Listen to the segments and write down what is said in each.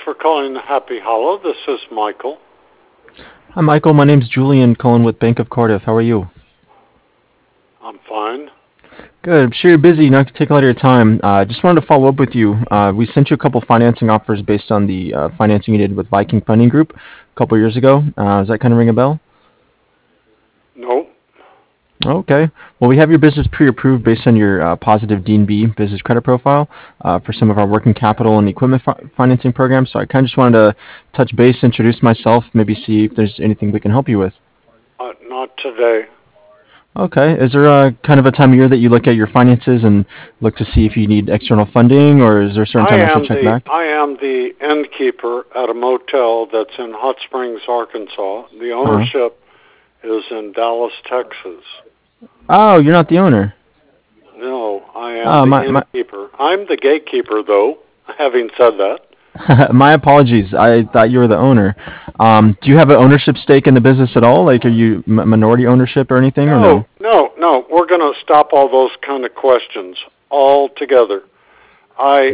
for calling Happy Hollow. This is Michael. Hi, Michael. My name's Julian calling with Bank of Cardiff. How are you? I'm fine. Good. I'm sure you're busy. Not to take a lot of your time. Just wanted to follow up with you. We sent you a couple financing offers based on the financing you did with Viking Funding Group a couple years ago. Does that kind of ring a bell? No. Okay. Well, we have your business pre-approved based on your positive D&B business credit profile for some of our working capital and equipment financing programs. So I kind of just wanted to touch base, introduce myself, maybe see if there's anything we can help you with. Not today. Okay. Is there a kind of a time of year that you look at your finances and look to see if you need external funding, or is there a certain I time I should am check the back? I am the innkeeper at a motel that's in Hot Springs, Arkansas. The Uh-huh. ownership is in Dallas, Texas. Oh, you're not the owner. No, I am Oh, the my innkeeper. I'm the gatekeeper, though. Having said that, my apologies. I thought you were the owner. Do you have an ownership stake in the business at all? Like, are you minority ownership or anything, or no? no. We're going to stop all those kind of questions altogether. I,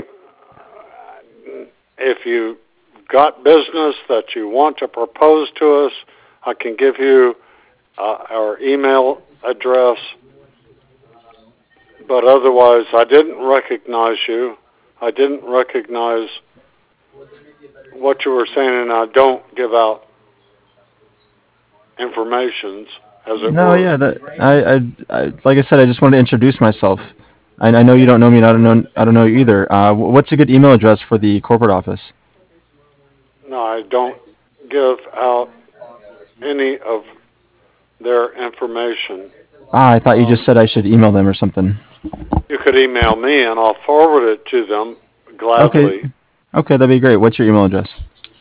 if you got business that you want to propose to us, I can give you our email address. But otherwise, I didn't recognize you. I didn't recognize what you were saying, and I don't give out informations, as it No, were. yeah. Like I said, I just wanted to introduce myself. I know you don't know me, and I don't know you either. What's a good email address for the corporate office? No, I don't give out any of their information. I thought you just Um, said I should email them or something. you could email me, and I'll forward it to them Okay, gladly. okay, that'd be great. What's your email address?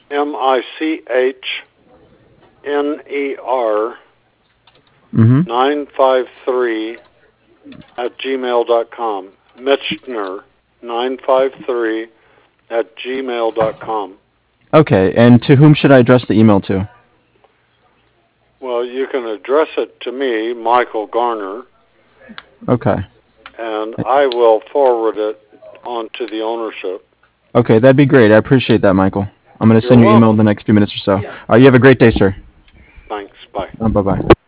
MICHNER Mm-hmm. 953 at gmail.com. Mitchner 953 at gmail.com. Okay, and to whom should I address the email to? Well, you can address it to me, Michael Garner, Okay. and I will forward it on to the ownership. Okay, that'd be great. I appreciate that, Michael. I'm going to You're send you an email in welcome. the next few minutes or so. You have a great day, sir. Thanks. Bye. Bye-bye.